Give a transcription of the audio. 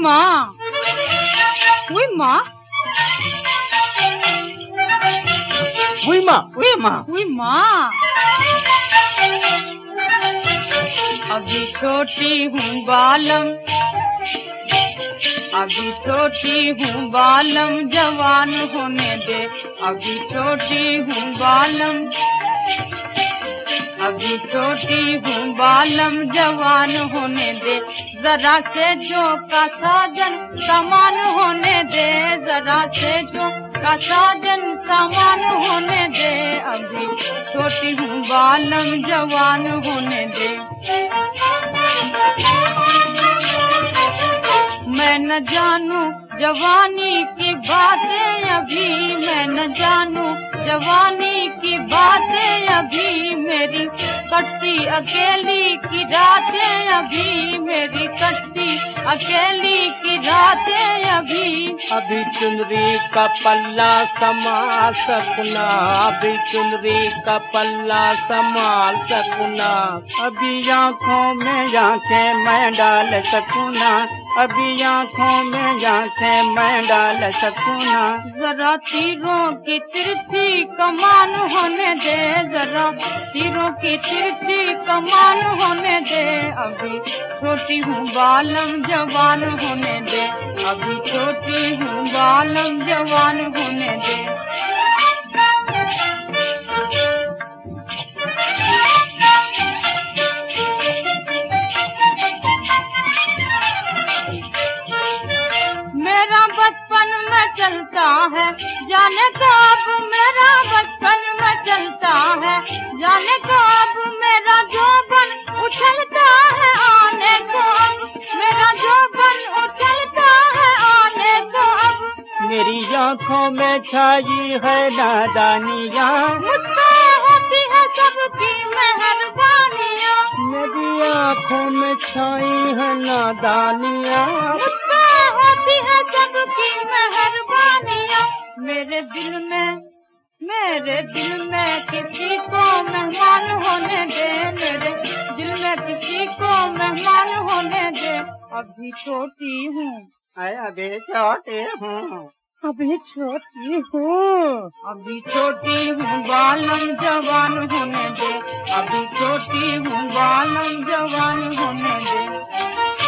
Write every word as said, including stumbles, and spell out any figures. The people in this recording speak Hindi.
माँ, हुई माँ, हुई माँ, हुई माँ, हुई माँ। अभी छोटी हूँ बालम, अभी छोटी हूँ बालम, जवान होने दे। अभी छोटी हूँ बालम, अभी छोटी हूँ बालम, जवान होने दे। जरा से जो का साजन समान होने दे, जरा से जो का साजन समान होने दे। अभी छोटी हूँ बालम, जवान होने दे। मैं न जानू जवानी की बातें अभी, मैं न जानू जवानी की बातें अभी। मेरी कटती अकेली की रातें अभी, मेरी कटती अकेली की रातें अभी। अभी चुनरी का पल्ला संभाल सकूना, अभी चुनरी का पल्ला संभाल सकूना। अभी आँखों में आँखें मैं डाल सकूना, अभी आँखों में आँखें मैं डाल सकूना। जरा तीरों की तिरछी कमान होने दे, जरा तीरों की तिरछी कमान होने दे। अभी छोटी हूँ बालम, जवान होने दे। अभी छोटी हूँ बालम, जवान होने दे। मेरा बचपन में चलता है जाने कब, मेरा बचपन में चलता है जाने कब। मेरा जोबन उछलता है आने को अब, मेरा जोबन उछलता है आने को अब। मेरी आँखों में छाई है नादानियाँ, मुझसे होती है सबकी मेहरबानियाँ, मेरी आँखों में छाई है नादानियाँ। मुझसे होती है सबकी मेहरबानियाँ। मेरे दिल में, मेरे दिल में किसी को मेहमान होने दे, मेरे दिल में किसी को मेहमान होने दे। अभी छोटी हूँ, अभी छोटी हूँ, अभी छोटी हूँ, अभी छोटी हूँ बालम, जवान होने दे। अभी छोटी हूँ बालम, जवान होने दे।